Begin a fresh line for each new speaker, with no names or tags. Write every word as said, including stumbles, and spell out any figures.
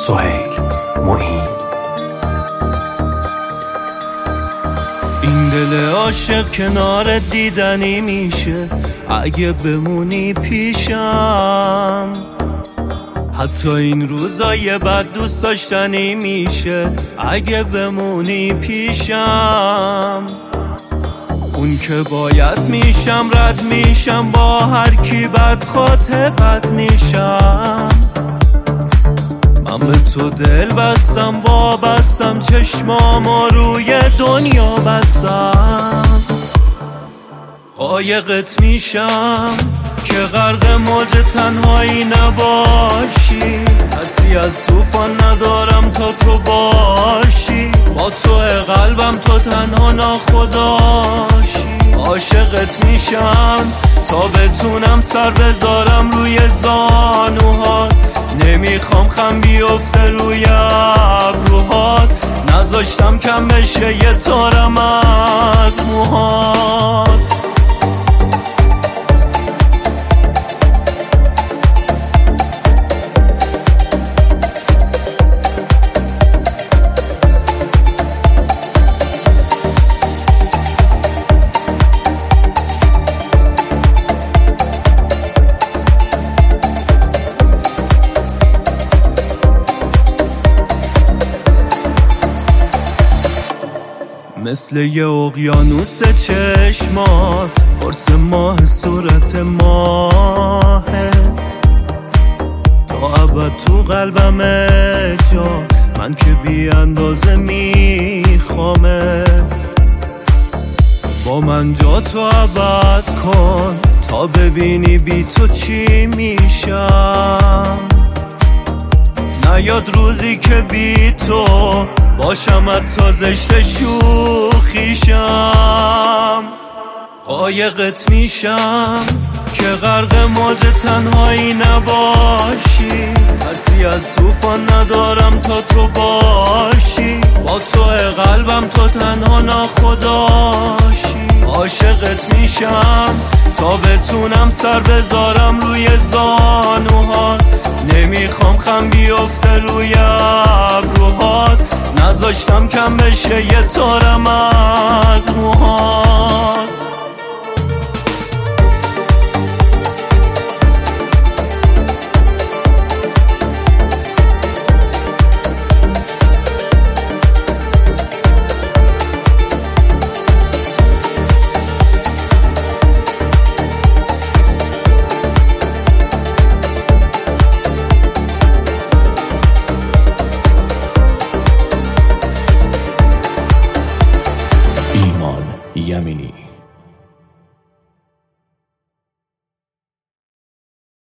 سهیل معین.
این دل عاشق کنار دیدنی میشه اگه بمونی پیشم، حتی این روزای بد دوست داشتنی میشه اگه بمونی پیشم. اون که باید میشم رد میشم، با هر کی بد خاطبت میشم. من به تو دل بستم وابستم، چشمامو روی دنیا بستم. قایقت میشم که غرق موج تنهایی نباشی، ترسی از طوفان ندارم تا تو باشی. با تو قلبم تو تنها ناخداشی. عاشقت میشم تا بتونم سر بذارم روی زانوهات، نمیخوام خم بیفته روی ابروهات، نذاشتم کم بشه یه تارم از موهات. مثل یه اقیانوس چشمات، قرص ماه صورت ماهت، تا ابد تو قلبم جا، من که بی اندازه میخوامت. با من جا تو عوض کن تا ببینی بی تو چی میشم. نیاد روزی که بی تو باشم حتی زشت شوخیشم. قایقت میشم که غرق موج تنهایی نباشی، ترسی از طوفان ندارم تا تو باشی. با تو قلبم تو تنها ناخداشی. عاشقت میشم تا بتونم سر بذارم روی زانوهات، نمیخوام خم بیفته روی ابروهات، نذاشتم کم بشه یه تارم از موهات.
یمینی